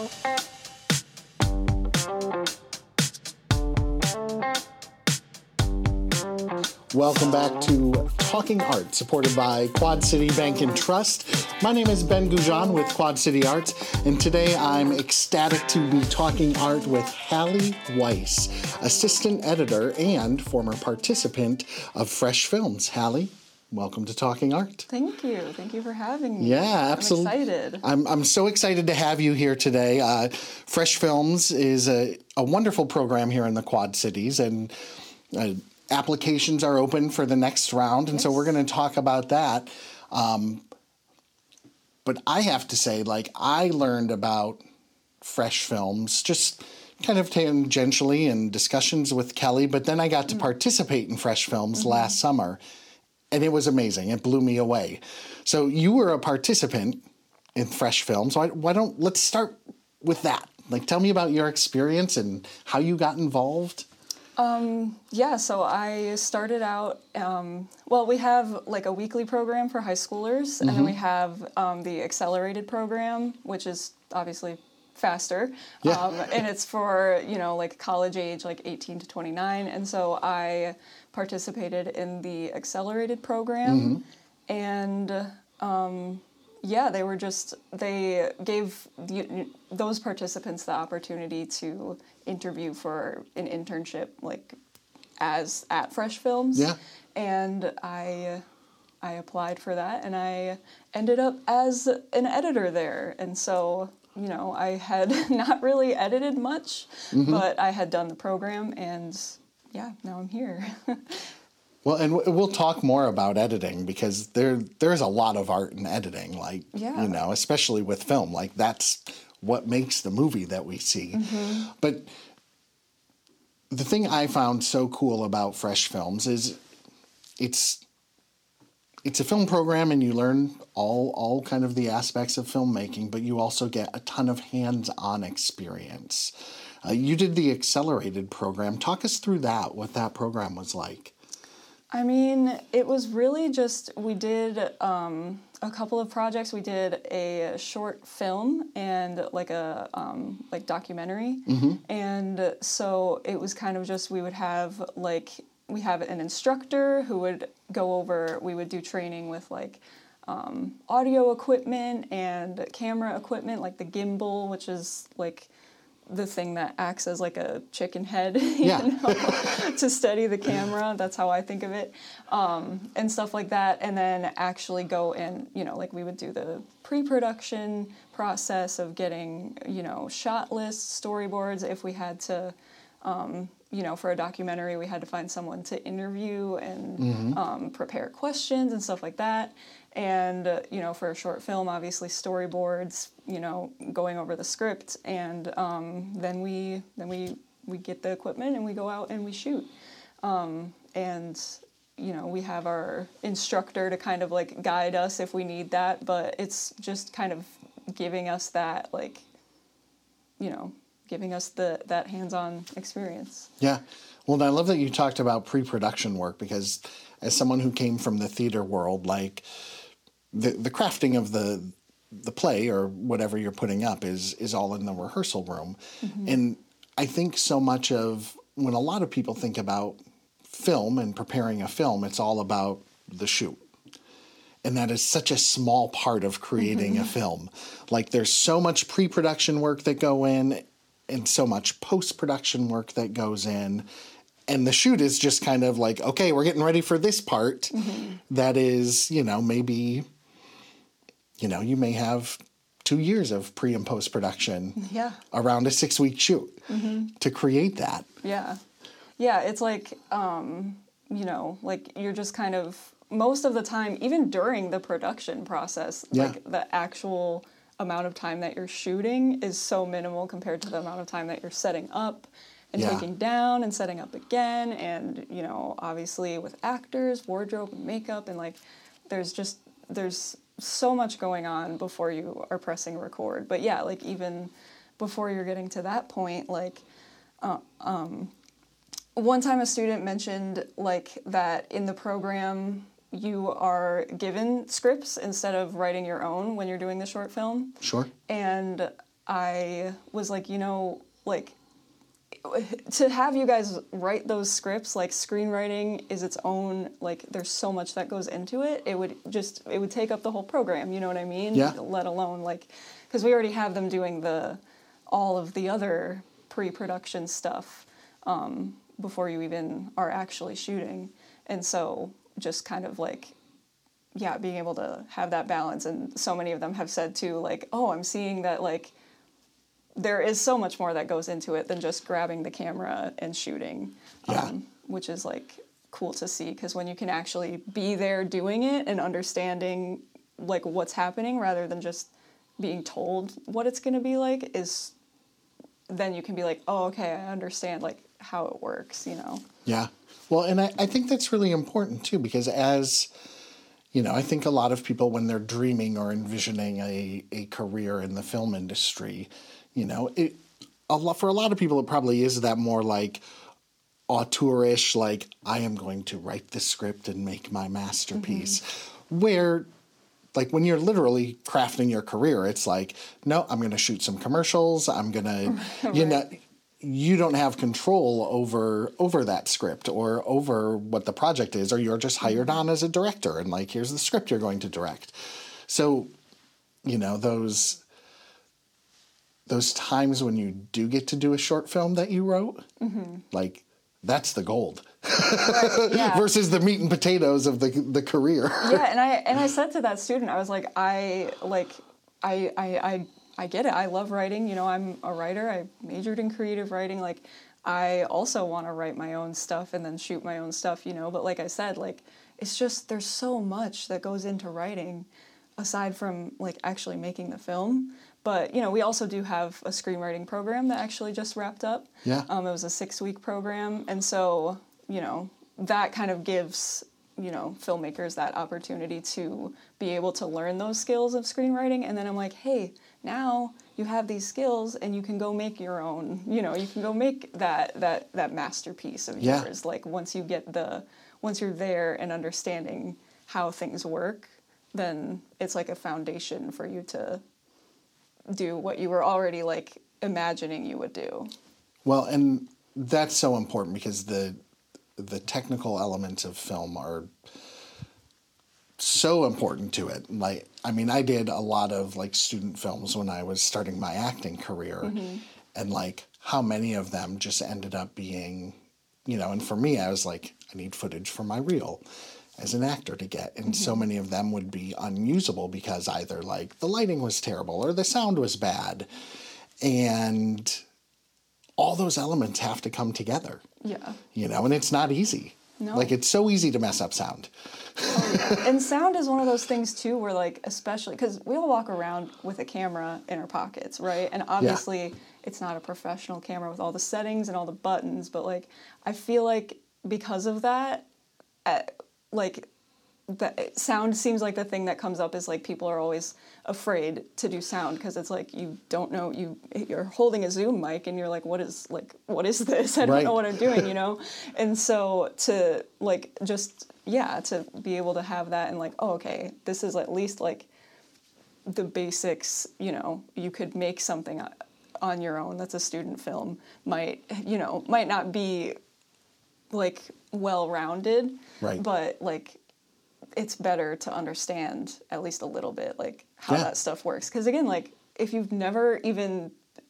Welcome back to Talking Art, supported by Quad City Bank and Trust. My name is Ben Goujon with Quad City Arts, and today I'm ecstatic to be talking art with Hallie Weiss, assistant editor and former participant of Fresh Films. Hallie, welcome to Talking Art. Thank you. Thank you for having me. Yeah, absolutely. I'm excited. I'm so excited to have you here today. Fresh Films is a wonderful program here in the Quad Cities, and applications are open for the next round, and so we're going to talk about that. But I have to say, I learned about Fresh Films just kind of tangentially in discussions with Kelly, but then I got to participate in Fresh Films last summer, and it was amazing. It blew me away. So you were a participant in Fresh Films. So let's start with that. Tell me about your experience and how you got involved. So I started out, we have a weekly program for high schoolers, and then we have the accelerated program, which is obviously faster, and it's for, college age, 18 to 29, and so I participated in the accelerated program, and they gave those participants the opportunity to interview for an internship, at Fresh Films. Yeah. And I applied for that, and I ended up as an editor there. And so, I had not really edited much, but I had done the program, and now I'm here. Well, and we'll talk more about editing, because there's a lot of art in editing, especially with film. That's what makes the movie that we see. But the thing I found so cool about Fresh Films is it's a film program, and you learn all kind of the aspects of filmmaking, but you also get a ton of hands-on experience. You did the accelerated program. Talk us through that, what that program was like. I mean, it was really just, we did a couple of projects. We did a short film and a documentary. And so it was kind of just, we would have we have an instructor who would go over, we would do training with audio equipment and camera equipment, the gimbal, which is the thing that acts as a chicken head, to steady the camera. That's how I think of it, and stuff like that. And then actually go and, we would do the pre-production process of getting, shot lists, storyboards. If we had to, for a documentary, we had to find someone to interview and prepare questions and stuff like that. And, for a short film, obviously storyboards, going over the script, and then we get the equipment and we go out and we shoot. And, we have our instructor to kind of guide us if we need that, but it's just kind of giving us that, giving us that hands-on experience. Yeah. Well, I love that you talked about pre-production work, because as someone who came from the theater world, the crafting of the play or whatever you're putting up is all in the rehearsal room. And I think so much of when a lot of people think about film and preparing a film, it's all about the shoot. And that is such a small part of creating a film. There's so much pre-production work that go in, and so much post-production work that goes in. And the shoot is just kind of okay, we're getting ready for this part. That is, maybe, you may have 2 years of pre and post-production around a 6-week shoot to create that. Yeah. Yeah, it's you're just kind of, most of the time, even during the production process, the actual amount of time that you're shooting is so minimal compared to the amount of time that you're setting up and taking down and setting up again. And, obviously with actors, wardrobe and makeup, and there's so much going on before you are pressing record. But even before you're getting to that point, one time a student mentioned that in the program you are given scripts instead of writing your own when you're doing the short film. Sure. And I was like, like, to have you guys write those scripts, like screenwriting is its own, like there's so much that goes into it. It would take up the whole program, you know what I mean? Yeah. Let alone like, because we already have them doing all of the other pre-production stuff before you even are actually shooting. And so just kind of like, yeah, being able to have that balance. And so many of them have said too, like, oh, I'm seeing that like there is so much more that goes into it than just grabbing the camera and shooting, which is like cool to see, because when you can actually be there doing it and understanding like what's happening rather than just being told what it's going to be like, is then you can be like, oh, okay, I understand like how it works, Yeah. Well, and I think that's really important too, because as, I think a lot of people when they're dreaming or envisioning a career in the film industry, for a lot of people, it probably is that more like auteurish, like I am going to write the script and make my masterpiece, where like when you're literally crafting your career, it's like, no, I'm going to shoot some commercials. I'm going to, you don't have control over that script or over what the project is, or you're just hired on as a director and like, here's the script you're going to direct. So, those times when you do get to do a short film that you wrote, like that's the gold. Right, yeah. Versus the meat and potatoes of the career. Yeah, and I said to that student, I was like, I get it. I love writing. I'm a writer. I majored in creative writing. Like, I also want to write my own stuff and then shoot my own stuff, But like I said, like, it's just, there's so much that goes into writing aside from like actually making the film. But, we also do have a screenwriting program that actually just wrapped up. Yeah. It was a 6-week program. And so, that kind of gives, filmmakers that opportunity to be able to learn those skills of screenwriting. And then I'm like, hey, now you have these skills and you can go make your own, you can go make that masterpiece of yours. Like once you're there and understanding how things work, then it's like a foundation for you to do what you were already like imagining you would do. Well, and that's so important because the technical elements of film are so important to it. Like, I mean, I did a lot of like student films when I was starting my acting career, and like how many of them just ended up being, and for me, I was like, I need footage for my reel as an actor to get. And so many of them would be unusable because either like the lighting was terrible or the sound was bad. And all those elements have to come together. Yeah. And it's not easy. No. Like it's so easy to mess up sound. Oh, yeah. And sound is one of those things too where like, especially because we all walk around with a camera in our pockets, right? And obviously it's not a professional camera with all the settings and all the buttons, but like I feel like because of that, like that sound seems like the thing that comes up is like people are always afraid to do sound because it's like you don't know, you're holding a Zoom mic and you're like, what is this? I don't know what I'm doing, And so to like just to be able to have that and like, oh, okay, this is at least like the basics, you could make something on your own that's a student film might not be like well-rounded, right, but like it's better to understand at least a little bit like how that stuff works, because again, like if you've never even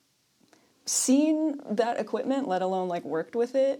seen that equipment, let alone like worked with it,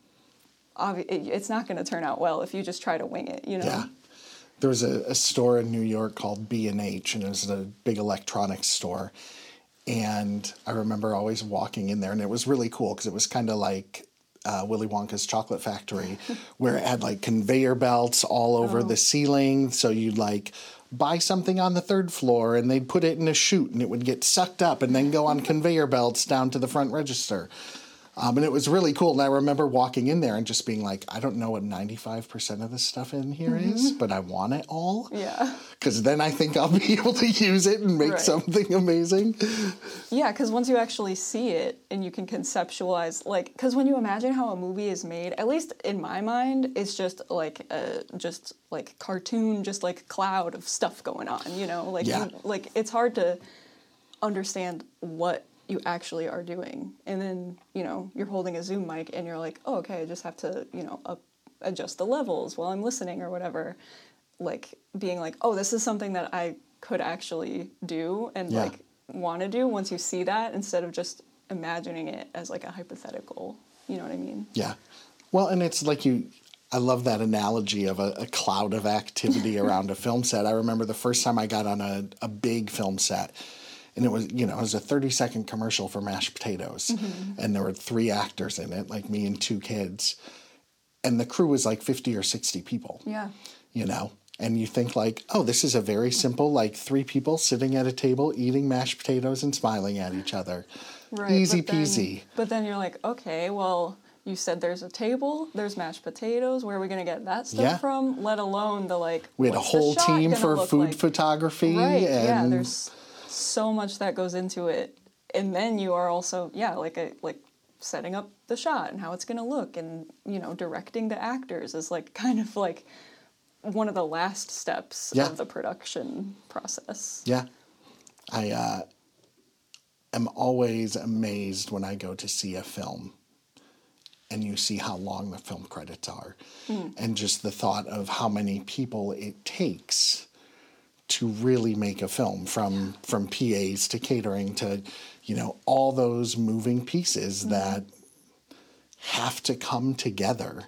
it's not going to turn out well if you just try to wing it, Yeah. There was a store in New York called B&H, and it was a big electronics store. And I remember always walking in there, and it was really cool because it was kind of like Willy Wonka's Chocolate Factory, where it had like conveyor belts all over the ceiling. So you'd like buy something on the third floor and they'd put it in a chute and it would get sucked up and then go on conveyor belts down to the front register. And it was really cool. And I remember walking in there and just being like, I don't know what 95% of the stuff in here is, but I want it all. Yeah. Because then I think I'll be able to use it and make something amazing. Yeah, because once you actually see it and you can conceptualize, like, because when you imagine how a movie is made, at least in my mind, it's just like cartoon, just like cloud of stuff going on, Like, like it's hard to understand what you actually are doing. And then, you're holding a Zoom mic and you're like, oh, okay, I just have to, adjust the levels while I'm listening or whatever. Like being like, oh, this is something that I could actually do and like want to do once you see that, instead of just imagining it as like a hypothetical. You know what I mean? Yeah. Well, and it's like I love that analogy of a cloud of activity around a film set. I remember the first time I got on a big film set, and it was, it was a 30-second commercial for mashed potatoes. Mm-hmm. And there were 3 actors in it, like me and 2 kids. And the crew was like 50 or 60 people. Yeah. And you think like, oh, this is a very simple, like 3 people sitting at a table eating mashed potatoes and smiling at each other. Right. Easy peasy. But then you're like, okay, well, you said there's a table, there's mashed potatoes. Where are we going to get that stuff from? Let alone the like. We had a whole team for food photography. Right. Yeah. There's so much that goes into it, and then you are also like setting up the shot and how it's going to look, and directing the actors is like kind of like one of the last steps of the production process. Yeah. I am always amazed when I go to see a film and you see how long the film credits are. And just the thought of how many people it takes to really make a film, from PAs to catering to, all those moving pieces that have to come together,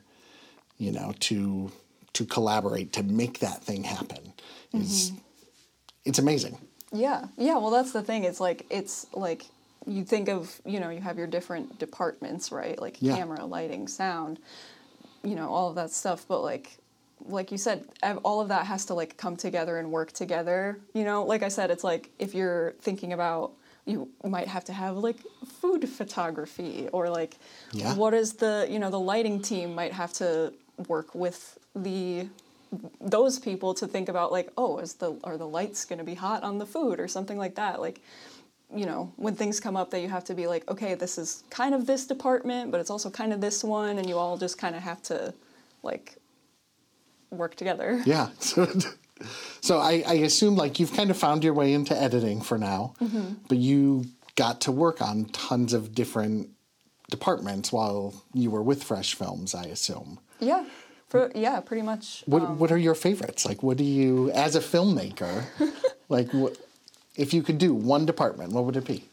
to collaborate, to make that thing happen. It's amazing. Yeah. Well, that's the thing. It's like you think of, you have your different departments, right? Like camera, lighting, sound, all of that stuff. But like you said, all of that has to like come together and work together. Like I said, it's like if you're thinking about, you might have to have like food photography, or like what is the lighting team might have to work with those people to think about like, oh, are the lights going to be hot on the food or something like that. Like, when things come up that you have to be like, okay, this is kind of this department, but it's also kind of this one, and you all just kind of have to like work together. Yeah. So I assume like you've kind of found your way into editing for now, but you got to work on tons of different departments while you were with Fresh Films, I assume. Yeah. Pretty much. What are your favorites? Like, what do you, as a filmmaker, like, if you could do one department, what would it be?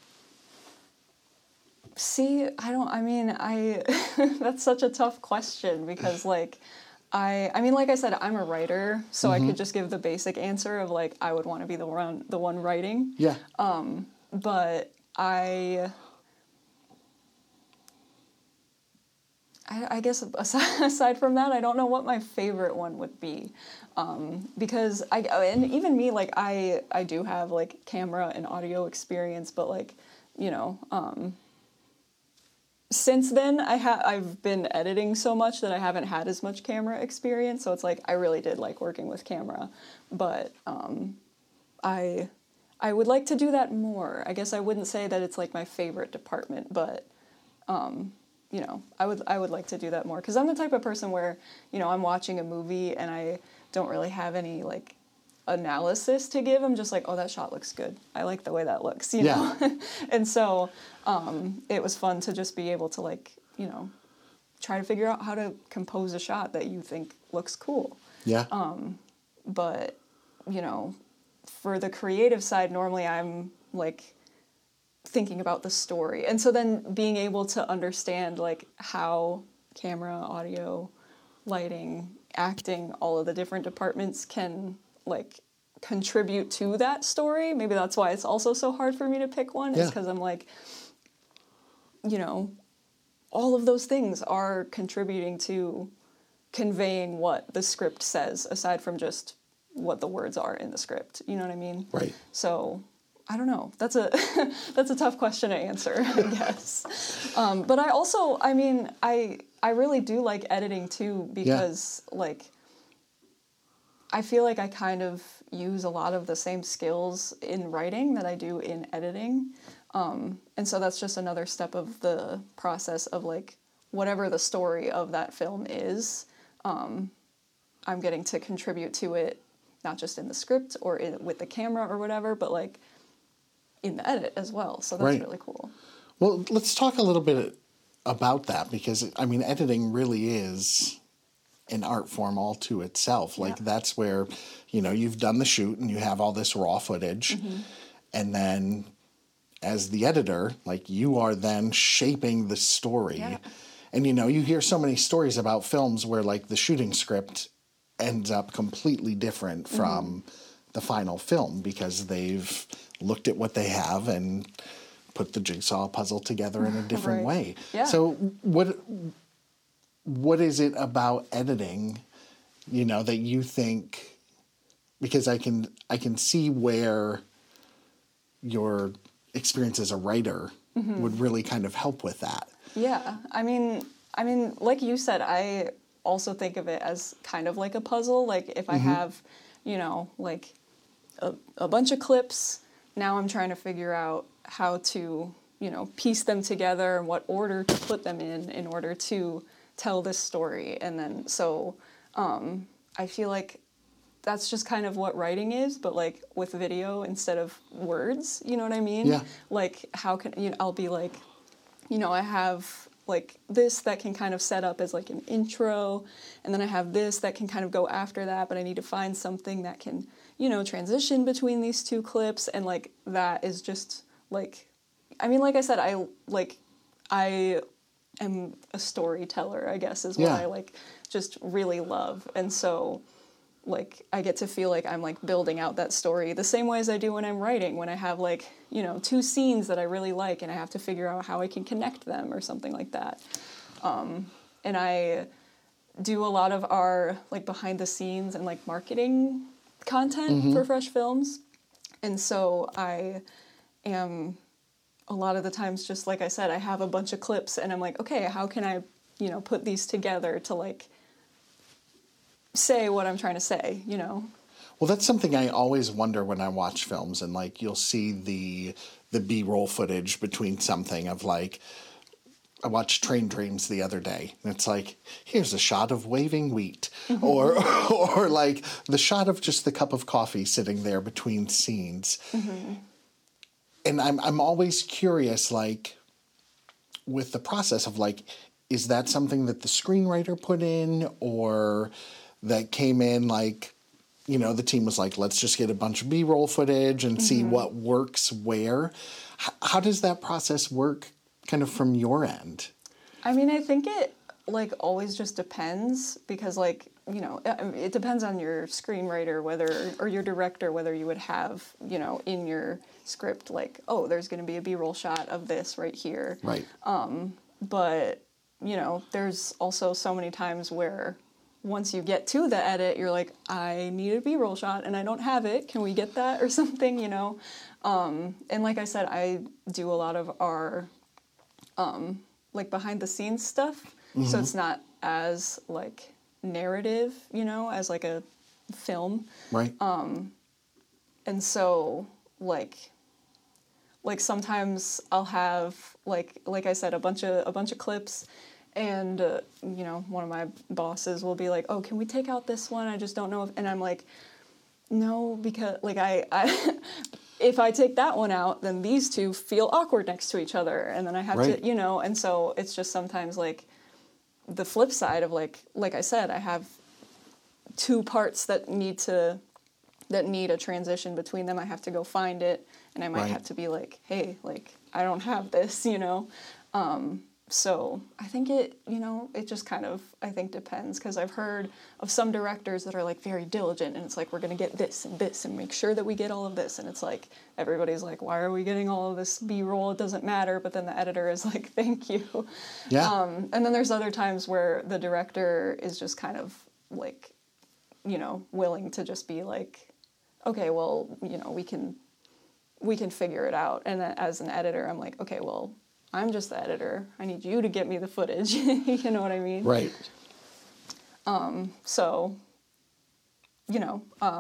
See, that's such a tough question, because like, like I said, I'm a writer, so I could just give the basic answer of like, I would want to be the one writing. Yeah. But I guess aside from that, I don't know what my favorite one would be, because and even me, like I do have like camera and audio experience, but like since then I've been editing so much that I haven't had as much camera experience. So it's like I really did like working with camera, but I would like to do that more. I guess I wouldn't say that it's like my favorite department, but I would like to do that more, because I'm the type of person where, I'm watching a movie and I don't really have any like analysis to give. I'm just like, oh, that shot looks good. I like the way that looks, you know? And so it was fun to just be able to like, try to figure out how to compose a shot that you think looks cool. Yeah. But, for the creative side, normally I'm like thinking about the story. And so then being able to understand like how camera, audio, lighting, acting, all of the different departments can like contribute to that story. Maybe that's why it's also so hard for me to pick one, is because I'm like, all of those things are contributing to conveying what the script says, aside from just what the words are in the script. You know what I mean? Right. So I don't know. That's a that's a tough question to answer, I guess. But I also, I really do like editing too, because like I feel like I kind of use a lot of the same skills in writing that I do in editing. And so that's just another step of the process of like whatever the story of that film is, I'm getting to contribute to it, not just in the script or with the camera or whatever, but like in the edit as well. So that's Right. really cool. Well, let's talk a little bit about that because, I mean, editing really is an art form all to itself. Like, that's where, you know, you've done the shoot and you have all this raw footage. And then as the editor, like, you are then shaping the story. Yeah. And, you know, you hear so many stories about films where, like, the shooting script ends up completely different from the final film because they've looked at what they have and put the jigsaw puzzle together in a different Right. way. Yeah. So what is it about editing, you know, that you think, because I can see where your experience as a writer would really kind of help with that. Yeah, I mean, like you said, I also think of it as kind of like a puzzle. Like if I have, you know, like a bunch of clips, now I'm trying to figure out how to, you know, piece them together and what order to put them in order to tell this story. And then so I feel like that's just kind of what writing is, but like with video instead of words, you know what I mean? Yeah. Like how can, you know, I'll be like, you know, I have like this that can kind of set up as like an intro, and then I have this that can kind of go after that, but I need to find something that can, you know, transition between these two clips, and like that is just like, I mean, like I said, I am a storyteller, I guess, is what Yeah. I like just really love. And so like I get to feel like I'm like building out that story the same way as I do when I'm writing, when I have like, you know, two scenes that I really like and I have to figure out how I can connect them or something like that. And I do a lot of our like behind the scenes and like marketing content for Fresh Films. And so I am a lot of the times, just like I said, I have a bunch of clips and I'm like, okay, how can I, you know, put these together to like say what I'm trying to say, you know? Well, that's something I always wonder when I watch films, and like you'll see the B-roll footage between something of like, I watched Train Dreams the other day, and it's like, here's a shot of waving wheat, or like the shot of just the cup of coffee sitting there between scenes. And I'm always curious, like, with the process of like, is that something that the screenwriter put in, or that came in like, you know, the team was like, let's just get a bunch of B-roll footage and see what works where. How does that process work kind of from your end? I mean, I think it like always just depends, because like, you know, it depends on your screenwriter or your director, whether you would have, you know, in your script like, oh, there's going to be a B-roll shot of this right here. Right. But, you know, there's also so many times where once you get to the edit, you're like, I need a B-roll shot and I don't have it. Can we get that or something, you know? And like I said, I do a lot of our like behind the scenes stuff. So it's not as like narrative, you know, as like a film. Right. And so like sometimes I'll have like I said, a bunch of clips, and you know, one of my bosses will be like, oh, can we take out this one? I just don't know if, and I'm like, no, because like I if I take that one out, then these two feel awkward next to each other, and then I have Right. to, you know, and so it's just sometimes like the flip side of like I said, I have two parts that need a transition between them. I have to go find it, and I might Right. have to be like, hey, like I don't have this, you know. So I think it, you know, it just kind of, I think, depends, because I've heard of some directors that are like very diligent, and it's like, we're going to get this and make sure that we get all of this, and it's like everybody's like, why are we getting all of this B-roll? It doesn't matter. But then the editor is like, thank you. Yeah. And then there's other times where the director is just kind of like, you know, willing to just be like, okay, well, you know, we can figure it out. And then as an editor, I'm like, okay, well, I'm just the editor. I need you to get me the footage. You know what I mean? Right. So, you know,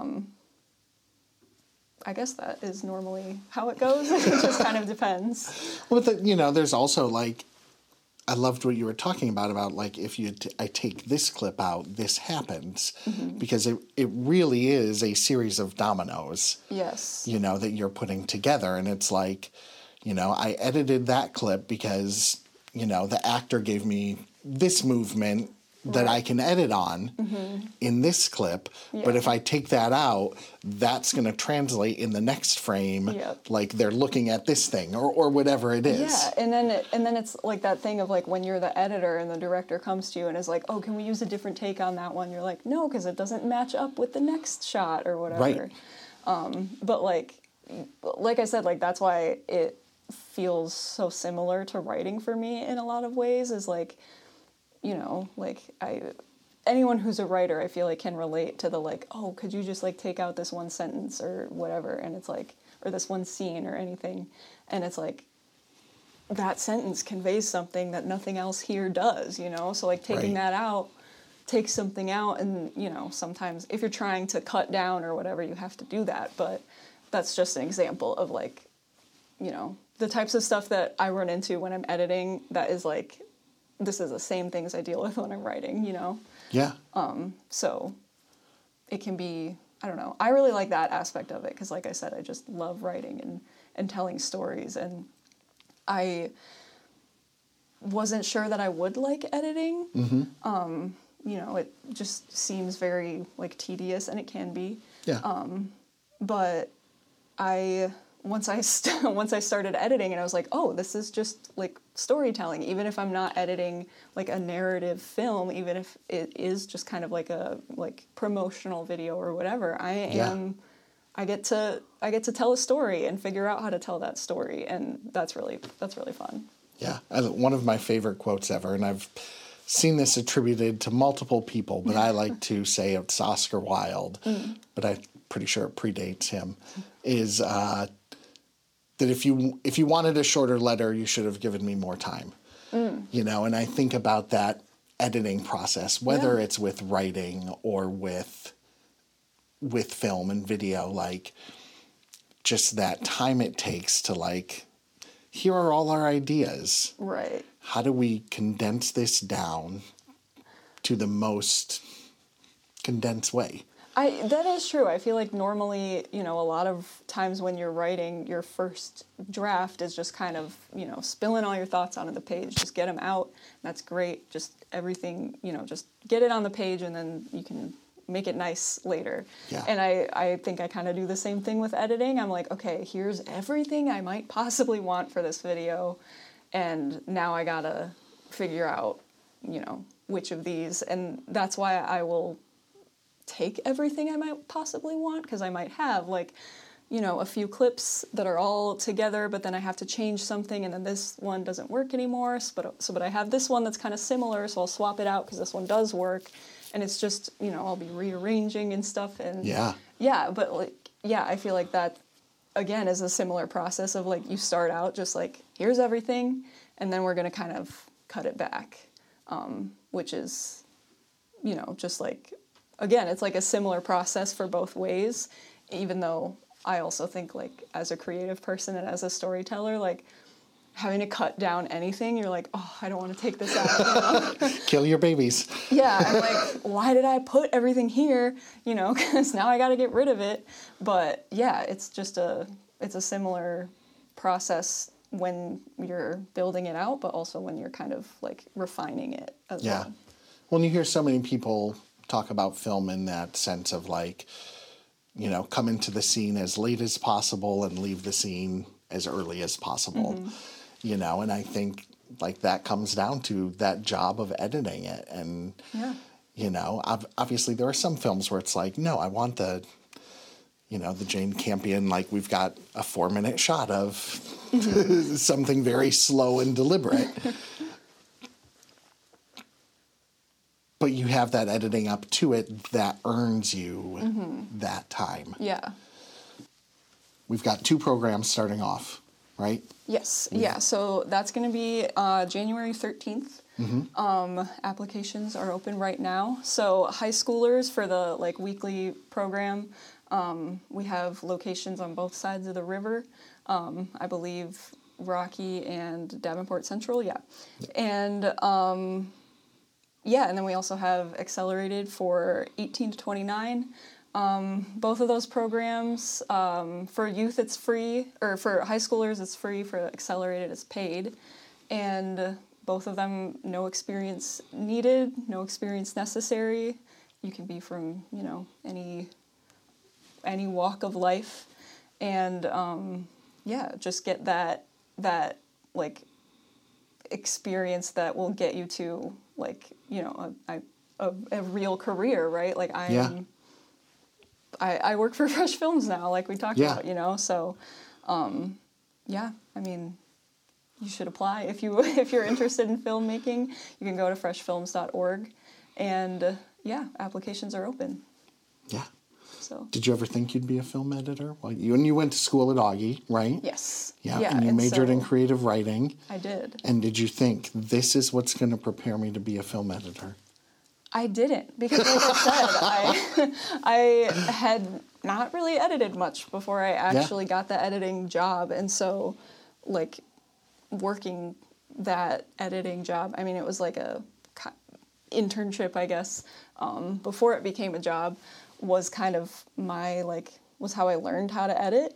I guess that is normally how it goes. It just kind of depends. Well, you know, there's also like, I loved what you were talking about like if I take this clip out, this happens, because it really is a series of dominoes. Yes. You know, that you're putting together, and it's like, you know, I edited that clip because, you know, the actor gave me this movement that I can edit on in this clip. Yeah. But if I take that out, that's going to translate in the next frame. Yep. Like they're looking at this thing or whatever it is. Yeah, and then it's like that thing of like when you're the editor and the director comes to you and is like, oh, can we use a different take on that one? You're like, no, because it doesn't match up with the next shot or whatever. Right. But like I said, like that's why it feels so similar to writing for me in a lot of ways, is like, you know, like anyone who's a writer, I feel like can relate to the like, oh, could you just like take out this one sentence or whatever, and it's like, or this one scene or anything, and it's like that sentence conveys something that nothing else here does, you know? So like taking that out takes something out, and you know, sometimes if you're trying to cut down or whatever, you have to do that, but that's just an example of like, you know, the types of stuff that I run into when I'm editing that is like, this is the same things I deal with when I'm writing, you know? Yeah. So it can be, I don't know. I really like that aspect of it because, like I said, I just love writing and telling stories. And I wasn't sure that I would like editing. You know, it just seems very, like, tedious, and it can be. Yeah. But once I started editing, and I was like, oh, this is just like storytelling. Even if I'm not editing like a narrative film, even if it is just kind of like a promotional video or whatever, I get to tell a story and figure out how to tell that story, and that's really fun. Yeah, one of my favorite quotes ever, and I've seen this attributed to multiple people, but I like to say it's Oscar Wilde, but I'm pretty sure it predates him, is that if you wanted a shorter letter, you should have given me more time. You know, and I think about that editing process, whether it's with writing or with film and video, like just that time it takes to like, here are all our ideas. Right. How do we condense this down to the most condensed way? That is true. I feel like normally, you know, a lot of times when you're writing, your first draft is just kind of, you know, spilling all your thoughts onto the page. Just get them out. That's great. Just everything, you know, just get it on the page, and then you can make it nice later. Yeah. And I think I kind of do the same thing with editing. I'm like, okay, here's everything I might possibly want for this video, and now I gotta figure out, you know, which of these. And that's why I will take everything I might possibly want, because I might have like, you know, a few clips that are all together, but then I have to change something, and then this one doesn't work anymore. But I have this one that's kind of similar, so I'll swap it out because this one does work, and it's just, you know, I'll be rearranging and stuff, and but like, I feel like that again is a similar process of like, you start out just like, here's everything, and then we're gonna kind of cut it back, which is, you know, just like, again, it's like a similar process for both ways, even though I also think, like, as a creative person and as a storyteller, like, having to cut down anything, you're like, oh, I don't want to take this out, you know? Kill your babies. Yeah, I'm like, why did I put everything here, you know, because now I got to get rid of it. But, yeah, it's just it's a similar process when you're building it out, but also when you're kind of, like, refining it as well. Well, you hear so many people talk about film in that sense of like, you know, come into the scene as late as possible and leave the scene as early as possible, you know, and I think like that comes down to that job of editing it. And, you know, obviously there are some films where it's like, no, I want the Jane Campion, like we've got a 4-minute shot of something very slow and deliberate. But you have that editing up to it that earns you that time. Yeah. We've got 2 programs starting off, right? Yes. Yeah. So that's going to be January 13th. Applications are open right now. So high schoolers for the like weekly program, we have locations on both sides of the river. I believe Rocky and Davenport Central, yeah. And yeah, and then we also have Accelerated for 18 to 29. Both of those programs, for youth it's free, or for high schoolers it's free, for Accelerated it's paid. And both of them, no experience needed, no experience necessary. You can be from, you know, any walk of life. And yeah, just get that like experience that will get you to, like, you know, a real career, right? Like I work for Fresh Films now, like we talked about, you know, so yeah, I mean, you should apply if you're interested in filmmaking. You can go to freshfilms.org, and yeah, applications are open. Yeah. So. Did you ever think you'd be a film editor? Well, you went to school at Augie, right? Yes. Yeah, and you majored in creative writing. I did. And did you think, this is what's going to prepare me to be a film editor? I didn't, because like I said, I had not really edited much before I actually got the editing job. And so, like, working that editing job, I mean, it was like a internship, I guess, before it became a job, was kind of was how I learned how to edit.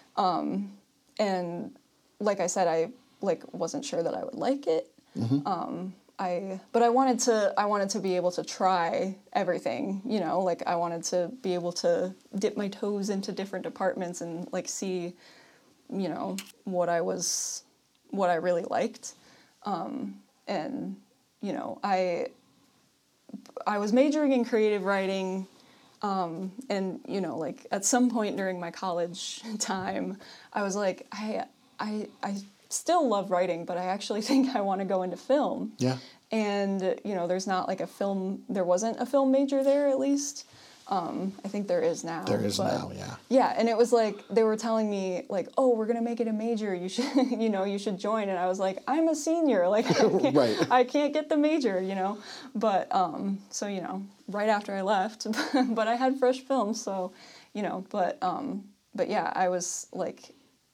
And like I said, I wasn't sure that I would like it. Mm-hmm. But I wanted to be able to try everything, you know, like I wanted to be able to dip my toes into different departments and like see, you know, what I really liked. And, you know, I was majoring in creative writing. And, you know, like at some point during my college time, I was like, I still love writing, but I actually think I want to go into film. Yeah. And, you know, there wasn't a film major there, at least. I think there is now. There is now, yeah. Yeah, and it was like, they were telling me, like, oh, we're going to make it a major, you should, you know, you should join. And I was like, I'm a senior, like, right. I can't get the major, you know. But, so, you know, right after I left, but I had Fresh Films, so, you know, but yeah, I was like,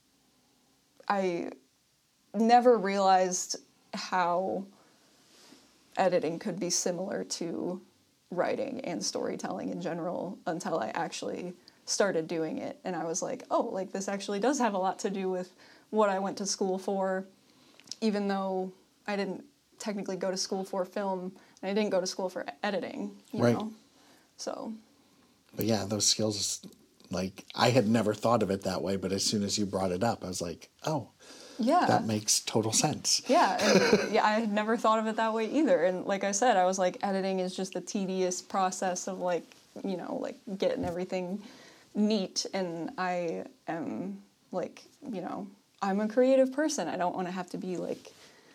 I never realized how editing could be similar to writing and storytelling in general until I actually started doing it. And I was like, oh, like this actually does have a lot to do with what I went to school for, even though I didn't technically go to school for film, and I didn't go to school for editing, you know? So. But yeah, those skills, like, I had never thought of it that way, but as soon as you brought it up, I was like, oh, yeah, that makes total sense. Yeah, and yeah, I had never thought of it that way either. And like I said, I was like, editing is just a tedious process of like, you know, like getting everything neat. And I am like, you know, I'm a creative person. I don't want to have to be like,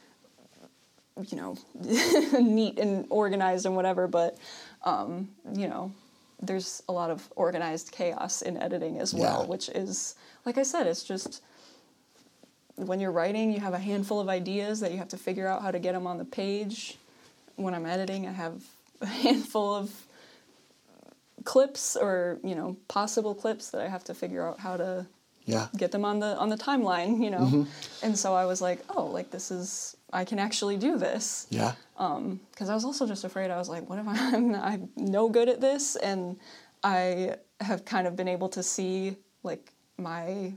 you know, neat and organized and whatever. But, you know, there's a lot of organized chaos in editing as well, which is, like I said, it's just, when you're writing, you have a handful of ideas that you have to figure out how to get them on the page. When I'm editing, I have a handful of clips or, you know, possible clips that I have to figure out how to get them on the timeline, you know. Mm-hmm. And so I was like, oh, like I can actually do this. Yeah. Because I was also just afraid. I was like, what if I'm no good at this? And I have kind of been able to see like my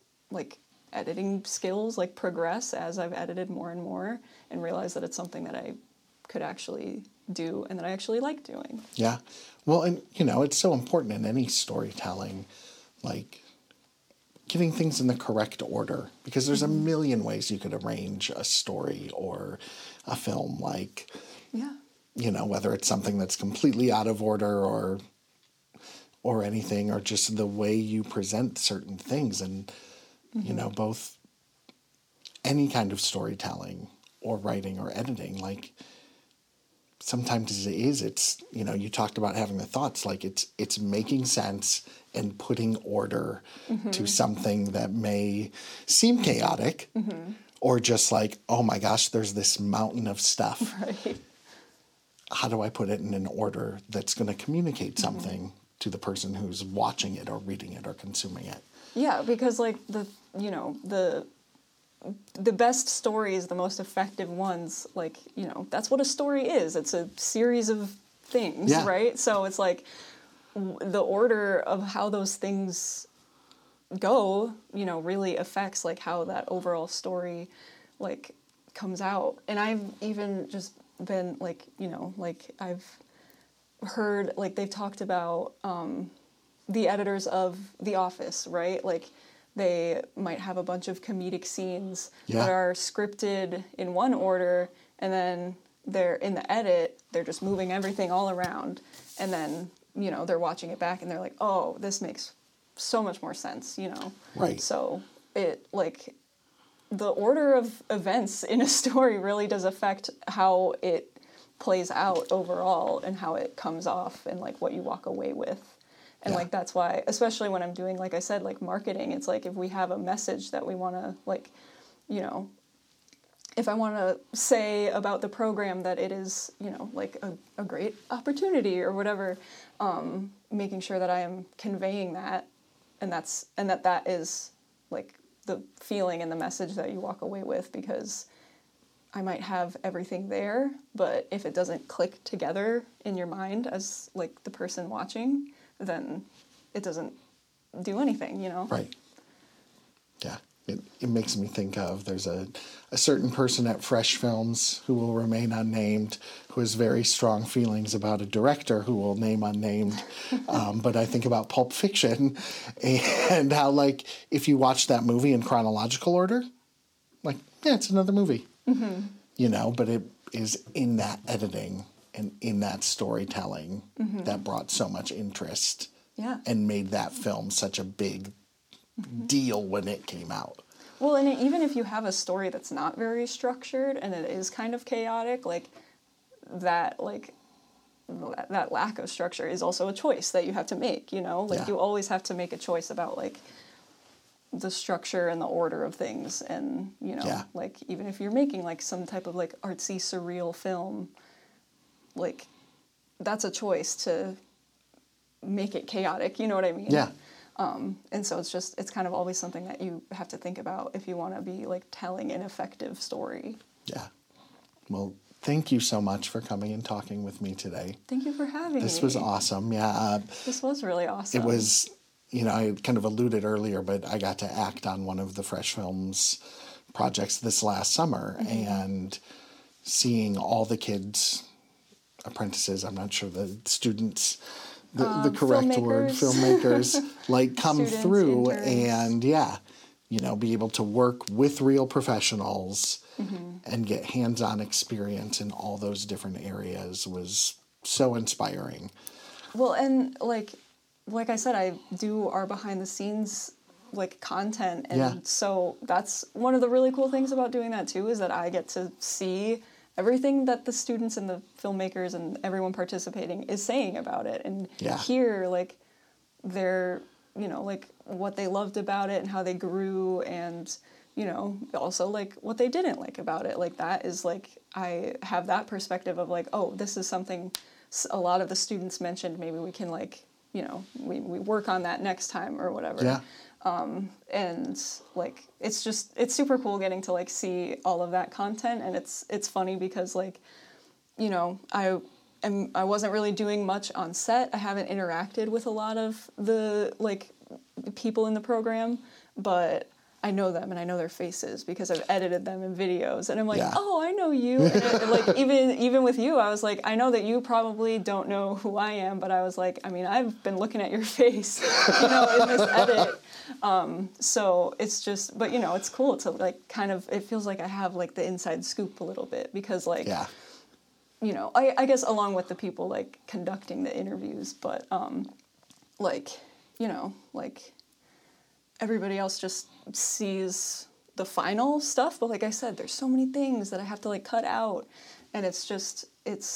editing skills like progress as I've edited more and more, and realize that it's something that I could actually do and that I actually like doing. Yeah. Well, and you know, it's so important in any storytelling, like getting things in the correct order, because there's a million ways you could arrange a story or a film, like, you know, whether it's something that's completely out of order or anything, or just the way you present certain things. And you know, both any kind of storytelling or writing or editing, like sometimes it's, you know, you talked about having the thoughts, like it's making sense and putting order to something that may seem chaotic or just like, oh my gosh, there's this mountain of stuff. Right. How do I put it in an order that's going to communicate something to the person who's watching it or reading it or consuming it? Yeah, because like the the best stories, the most effective ones, like, you know, that's what a story is. It's a series of things, Yeah. right? So it's like the order of how those things go, you know, really affects like how that overall story like comes out. And I've even just been like, you know, like I've heard like they've talked about the editors of The Office, right? Like they might have a bunch of comedic scenes that are scripted in one order, and then they're in the edit, they're just moving everything all around, and then, you know, they're watching it back and they're like, oh, this makes so much more sense, you know? Right. So it, like, the order of events in a story really does affect how it plays out overall and how it comes off and, like, what you walk away with. And, like, that's why, especially when I'm doing, like I said, like, marketing, it's like if we have a message that we want to, like, you know, if I want to say about the program that it is, you know, like a great opportunity or whatever, making sure that I am conveying that, and that is like the feeling and the message that you walk away with, because I might have everything there, but if it doesn't click together in your mind as like the person watching, then it doesn't do anything, you know? Right. Yeah. It makes me think of, there's a certain person at Fresh Films who will remain unnamed, who has very strong feelings about a director who will name unnamed. But I think about Pulp Fiction and how, like, if you watch that movie in chronological order, like, yeah, it's another movie. Mm-hmm. You know, but it is in that editing and in that storytelling that brought so much interest and made that film such a big deal when it came out. Well, and even if you have a story that's not very structured and it is kind of chaotic, like that lack of structure is also a choice that you have to make, you know? Like you always have to make a choice about like the structure and the order of things, and, you know, like even if you're making like some type of like artsy surreal film, like that's a choice to make it chaotic, you know what I mean? Yeah. And so it's kind of always something that you have to think about if you want to be like telling an effective story. Yeah. Well, thank you so much for coming and talking with me today. Thank you for having me. This was awesome. Yeah. This was really awesome. It was, you know, I kind of alluded earlier, but I got to act on one of the Fresh Films projects this last summer, and seeing all the kids, apprentices, I'm not sure the students, the correct word, filmmakers, like come Students, through interns. and you know, be able to work with real professionals and get hands-on experience in all those different areas was so inspiring. Well, and like I said, I do our behind the scenes like content, and so that's one of the really cool things about doing that too, is that I get to see everything that the students and the filmmakers and everyone participating is saying about it, and hear like their, you know, like what they loved about it and how they grew, and, you know, also like what they didn't like about it. Like that is like, I have that perspective of like, oh, this is something a lot of the students mentioned, maybe we can like, you know, we work on that next time or whatever. Yeah. And like it's super cool getting to like see all of that content, and it's funny because like, you know, I wasn't really doing much on set. I haven't interacted with a lot of the like people in the program, but I know them and I know their faces because I've edited them in videos, and I'm like, oh, I know you. And like even with you, I was like, I know that you probably don't know who I am, but I was like, I mean, I've been looking at your face, you know, in this edit. So it's just, but you know, it's cool to like kind of, it feels like I have like the inside scoop a little bit, because like, you know, I guess along with the people like conducting the interviews, but like, you know, like everybody else just sees the final stuff, but like I said, there's so many things that I have to like cut out, and it's just,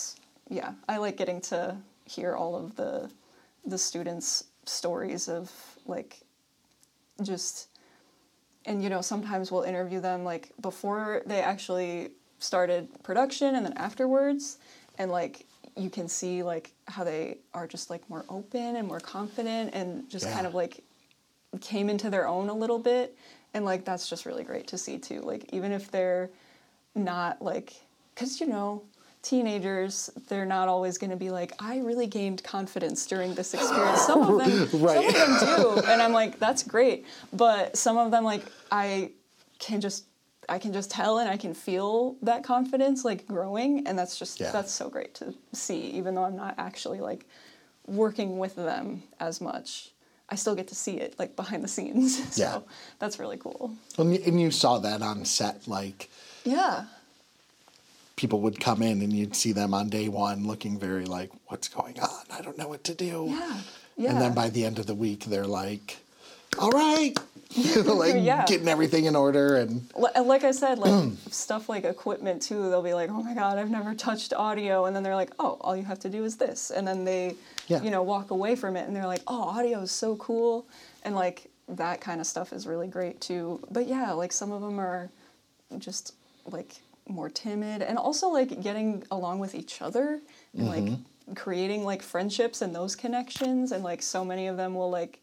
I like getting to hear all of the students' stories of like just, and you know, sometimes we'll interview them like before they actually started production and then afterwards, and like you can see like how they are just like more open and more confident and just kind of like came into their own a little bit, And like that's just really great to see too. Like even if they're not like, because teenagers, they're not always going to be like, I really gained confidence during this experience. Some of them, Right. some of them do, and I'm like, that's great. But some of them, like, I can just tell and I can feel that confidence like growing, and that's so great to see. Even though I'm not actually like working with them as much, I still get to see it like behind the scenes. So that's really cool. And you saw that on set, like. Yeah. People would come in and you'd see them on day one looking very like, what's going on? I don't know what to do. Yeah. Yeah. And then by the end of the week, they're like, all right, like getting everything in order. And like I said, like stuff like equipment too, they'll be like, oh my God, I've never touched audio. And then they're like, oh, all you have to do is this. And then they, walk away from it and they're like, oh, audio is so cool. And like that kind of stuff is really great too. But yeah, like some of them are just like more timid, and also like getting along with each other and like creating like friendships and those connections, and like so many of them will like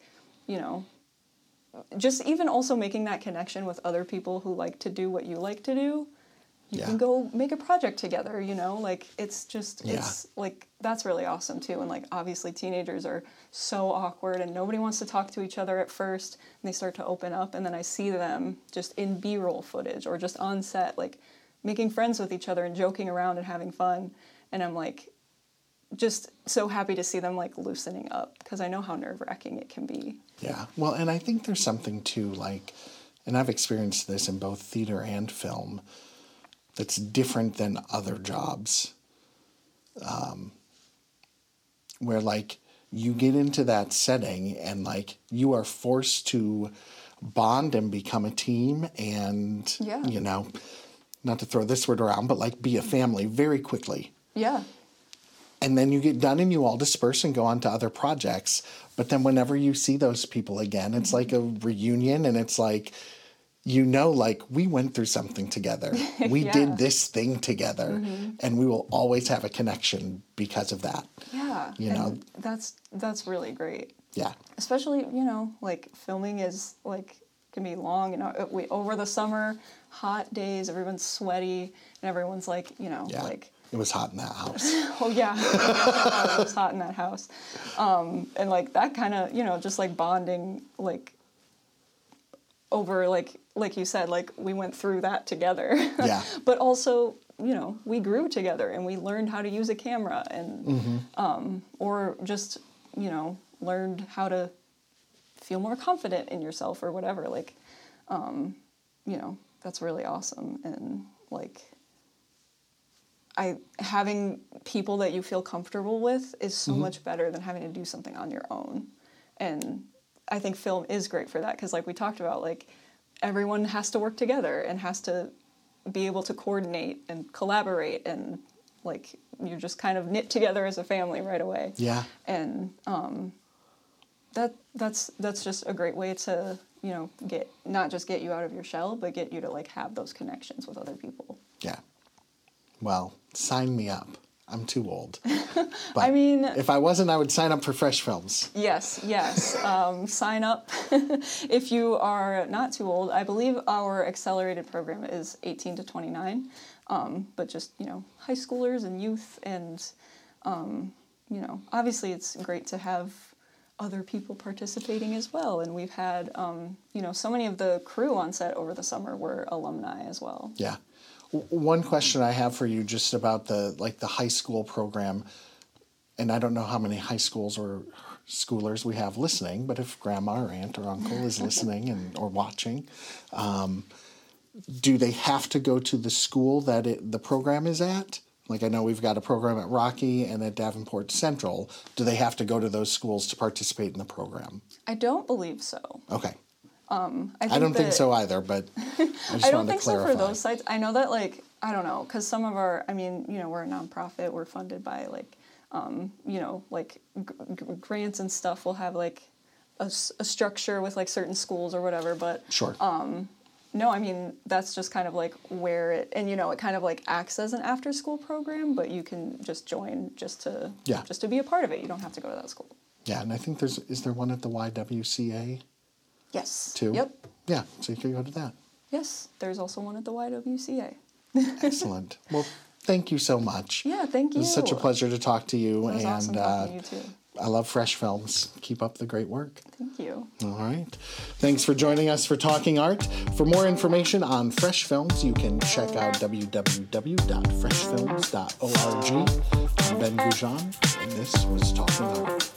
just even also making that connection with other people who like to do what you like to do. You can go make a project together, like it's just it's like that's really awesome too. And like obviously teenagers are so awkward and nobody wants to talk to each other at first, and they start to open up, and then I see them just in B-roll footage or just on set like making friends with each other and joking around and having fun. And I'm like, just so happy to see them like loosening up, because I know how nerve-wracking it can be. Yeah. Well, and I think there's something too, like, and I've experienced this in both theater and film, that's different than other jobs. Where like you get into that setting and like you are forced to bond and become a team and, not to throw this word around, but like be a family very quickly. Yeah. And then you get done and you all disperse and go on to other projects. But then whenever you see those people again, it's like a reunion, and it's like, like we went through something together. We did this thing together, and we will always have a connection because of that. Yeah. And that's really great. Yeah. Especially, like filming is like can be long, over the summer, hot days, everyone's sweaty and everyone's like, like it was hot in that house. Oh yeah. It was hot in that house. And like that kind of, just like bonding like over like you said, like we went through that together. Yeah. But also, we grew together and we learned how to use a camera and or just, learned how to feel more confident in yourself or whatever. Like, that's really awesome. And like having people that you feel comfortable with is so much better than having to do something on your own. And I think film is great for that, because like we talked about, like everyone has to work together and has to be able to coordinate and collaborate, and like you're just kind of knit together as a family right away. Yeah. And that's just a great way to not just get you out of your shell, but get you to like have those connections with other people. Yeah. Well, sign me up. I'm too old. But I mean, if I wasn't, I would sign up for Fresh Films. Yes. Sign up if you are not too old. I believe our accelerated program is 18 to 29, but just, high schoolers and youth. And, obviously it's great to have other people participating as well. And we've had, so many of the crew on set over the summer were alumni as well. Yeah. One question I have for you just about the high school program, and I don't know how many high schools or schoolers we have listening, but if grandma or aunt or uncle is listening or watching, do they have to go to the school that the program is at? Like I know we've got a program at Rocky and at Davenport Central. Do they have to go to those schools to participate in the program? I don't believe so. Okay. I don't think so either, but I just I wanted don't to think clarify. so for those sites. I know that, like, I don't know, because some of our, we're a nonprofit. We're funded by, like, grants and stuff. We'll have, like, a structure with, like, certain schools or whatever. But Sure. No, that's just kind of, like, where it, and, it kind of, like, acts as an after-school program, but you can just join just to be a part of it. You don't have to go to that school. Yeah, and I think is there one at the YWCA? Yes. Too? Yep. Yeah, so you could go to that. Yes, there's also one at the YWCA. Excellent. Well, thank you so much. Yeah, thank you. It was such a pleasure to talk to you. It was awesome talking to you too. I love Fresh Films. Keep up the great work. Thank you. All right. Thanks for joining us for Talking Art. For more information on Fresh Films, you can check out www.freshfilms.org. I'm Ben Goujon, and this was Talking Art.